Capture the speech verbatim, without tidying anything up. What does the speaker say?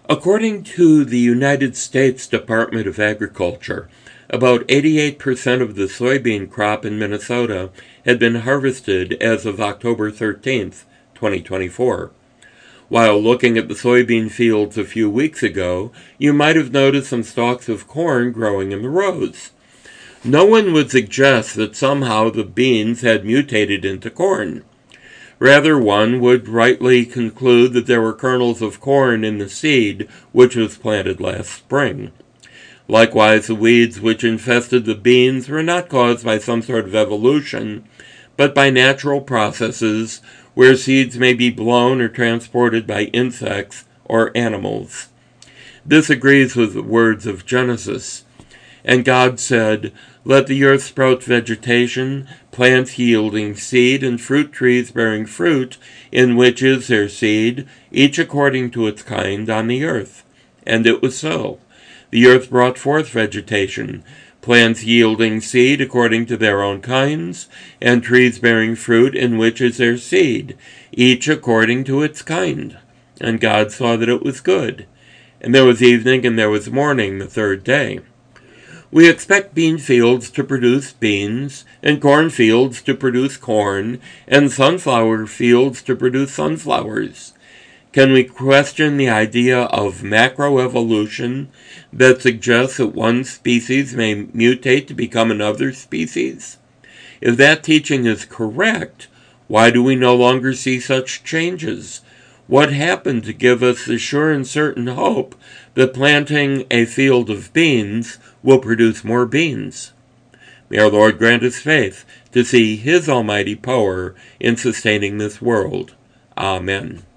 According to the United States Department of Agriculture, about eighty-eight percent of the soybean crop in Minnesota had been harvested as of October thirteenth, twenty twenty-four. While looking at the soybean fields a few weeks ago, you might have noticed some stalks of corn growing in the rows. No one would suggest that somehow the beans had mutated into corn. Rather, one would rightly conclude that there were kernels of corn in the seed which was planted last spring. Likewise, the weeds which infested the beans were not caused by some sort of evolution, but by natural processes where seeds may be blown or transported by insects or animals. This agrees with the words of Genesis. And God said, "Let the earth sprout vegetation, plants yielding seed, and fruit trees bearing fruit, in which is their seed, each according to its kind on the earth." And it was so. The earth brought forth vegetation, plants yielding seed according to their own kinds, and trees bearing fruit in which is their seed, each according to its kind. And God saw that it was good. And there was evening and there was morning the third day. We expect bean fields to produce beans, and corn fields to produce corn, and sunflower fields to produce sunflowers. Can we question the idea of macroevolution that suggests that one species may mutate to become another species? If that teaching is correct, why do we no longer see such changes? What happened to give us the sure and certain hope that planting a field of beans will produce more beans? May our Lord grant us faith to see His almighty power in sustaining this world. Amen.